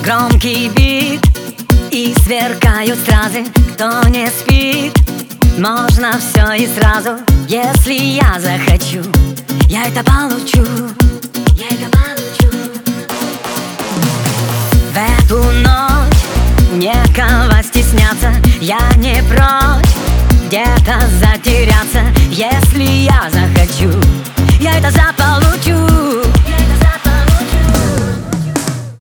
Громкий бит и сверкают стразы. Кто не спит, можно все и сразу. Если я захочу, я это получу. Я это получу. В эту ночь некого стесняться. Я не прочь где-то затеряться. Если я захочу,